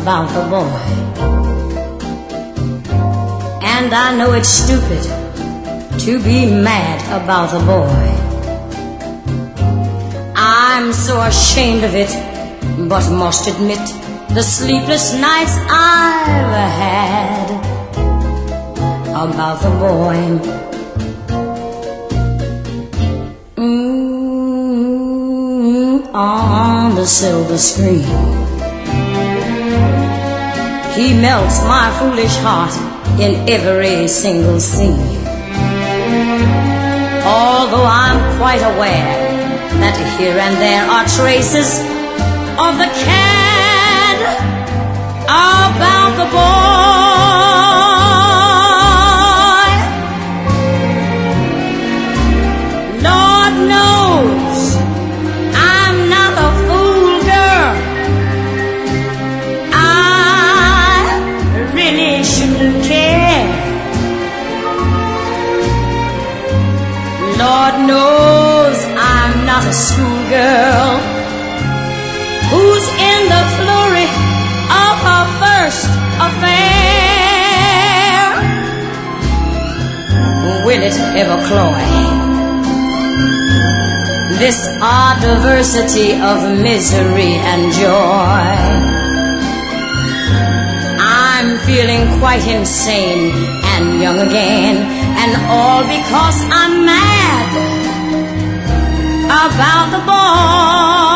about the boy. And I know it's stupid to be mad about the boy. I'm so ashamed of it, but must admit the sleepless nights I've had about the boy. On the silver screen, he melts my foolish heart in every single scene. Although I'm quite aware that here and there are traces of the cad about the boy. Lord knows I'm not a fool girl. I really shouldn't care. Lord knows I'm not a schoolgirl who's in the flurry of her first affair. Will it ever cloy this odd diversity of misery and joy? I'm feeling quite insane and young again, and all because I'm mad about the boy.